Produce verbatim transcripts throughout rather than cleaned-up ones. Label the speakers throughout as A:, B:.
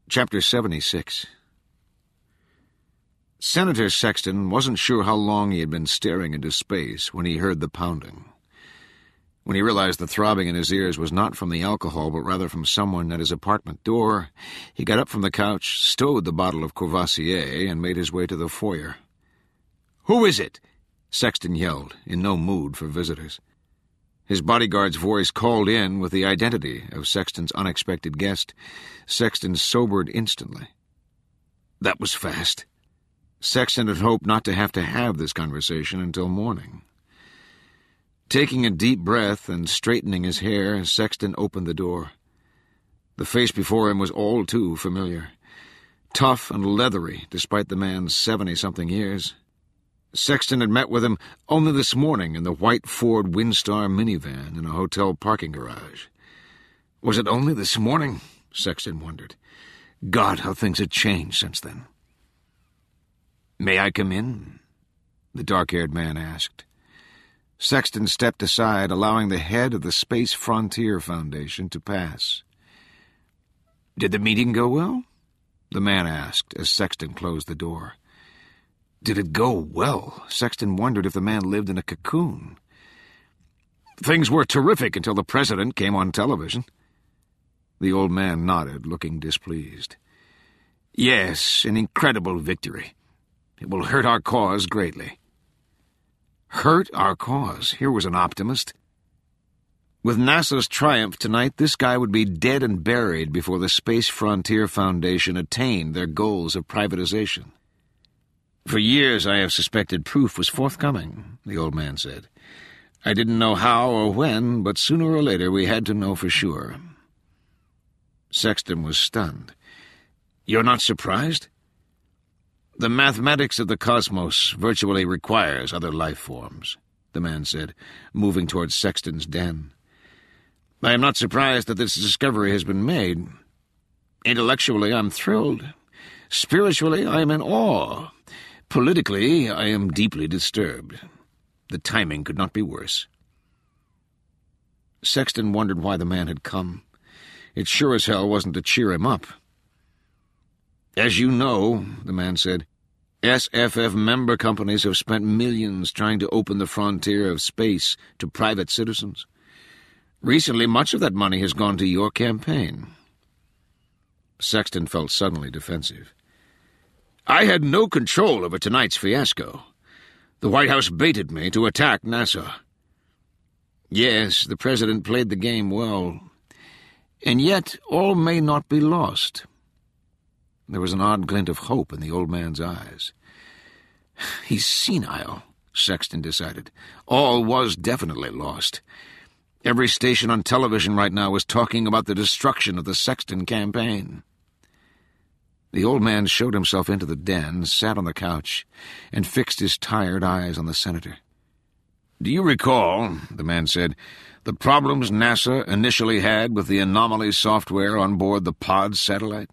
A: Chapter seventy-six. Senator Sexton wasn't sure how long he had been staring into space when he heard the pounding. When he realized the throbbing in his ears was not from the alcohol, but rather from someone at his apartment door, he got up from the couch, stowed the bottle of Courvoisier, and made his way to the foyer. "Who is it?" Sexton yelled, in no mood for visitors. His bodyguard's voice called in with the identity of Sexton's unexpected guest. Sexton sobered instantly. That was fast. Sexton had hoped not to have to have this conversation until morning. Taking a deep breath and straightening his hair, Sexton opened the door. The face before him was all too familiar. Tough and leathery, despite the man's seventy-something years. Sexton had met with him only this morning in the white Ford Windstar minivan in a hotel parking garage. Was it only this morning? Sexton wondered. God, how things had changed since then. "May I come in?" the dark-haired man asked. Sexton stepped aside, allowing the head of the Space Frontier Foundation to pass. "Did the meeting go well?" the man asked as Sexton closed the door. Did it go well? Sexton wondered if the man lived in a cocoon. Things were terrific until the president came on television. The old man nodded, looking displeased. Yes, an incredible victory. It will hurt our cause greatly. Hurt our cause? Here was an optimist. With NASA's triumph tonight, this guy would be dead and buried before the Space Frontier Foundation attained their goals of privatization. For years I have suspected proof was forthcoming, the old man said. I didn't know how or when, but sooner or later we had to know for sure. Sexton was stunned. You're not surprised? The mathematics of the cosmos virtually requires other life forms, the man said, moving towards Sexton's den. I am not surprised that this discovery has been made. Intellectually, I'm thrilled. Spiritually, I am in awe. Politically, I am deeply disturbed. The timing could not be worse. Sexton wondered why the man had come. It sure as hell wasn't to cheer him up. As you know, the man said, S F F member companies have spent millions trying to open the frontier of space to private citizens. Recently, much of that money has gone to your campaign. Sexton felt suddenly defensive. I had no control over tonight's fiasco. The White House baited me to attack NASA. Yes, the president played the game well. And yet, all may not be lost. There was an odd glint of hope in the old man's eyes. He's senile, Sexton decided. All was definitely lost. Every station on television right now was talking about the destruction of the Sexton campaign. The old man showed himself into the den, sat on the couch, and fixed his tired eyes on the senator. Do you recall, the man said, the problems NASA initially had with the anomaly software on board the PODS satellite?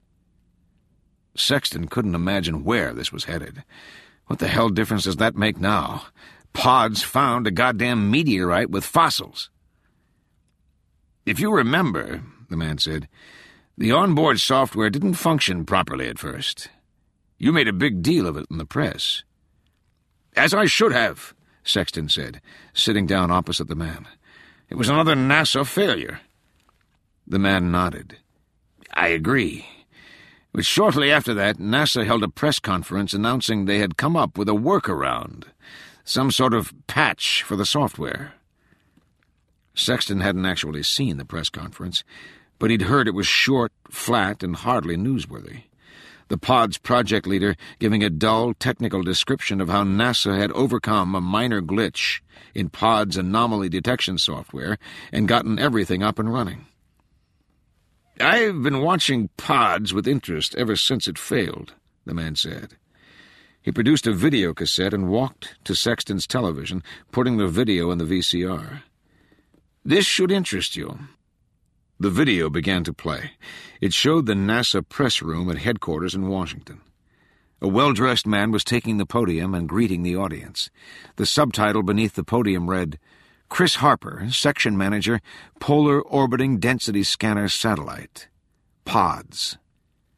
A: Sexton couldn't imagine where this was headed. What the hell difference does that make now? PODS found a goddamn meteorite with fossils. If you remember, the man said, the onboard software didn't function properly at first. You made a big deal of it in the press. As I should have, Sexton said, sitting down opposite the man. It was another NASA failure. The man nodded. I agree. But shortly after that, NASA held a press conference announcing they had come up with a workaround, some sort of patch for the software. Sexton hadn't actually seen the press conference, but he'd heard it was short, flat, and hardly newsworthy. The PODS project leader giving a dull, technical description of how NASA had overcome a minor glitch in PODS anomaly detection software and gotten everything up and running. I've been watching PODS with interest ever since it failed, the man said. He produced a video cassette and walked to Sexton's television, putting the video in the V C R. This should interest you. The video began to play. It showed the NASA press room at headquarters in Washington. A well-dressed man was taking the podium and greeting the audience. The subtitle beneath the podium read, Chris Harper, Section Manager, Polar Orbiting Density Scanner Satellite, PODS.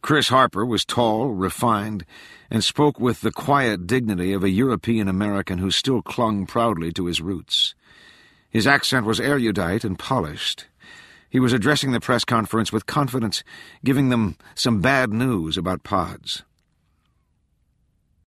A: Chris Harper was tall, refined, and spoke with the quiet dignity of a European-American who still clung proudly to his roots. His accent was erudite and polished. He was addressing the press conference with confidence, giving them some bad news about pods.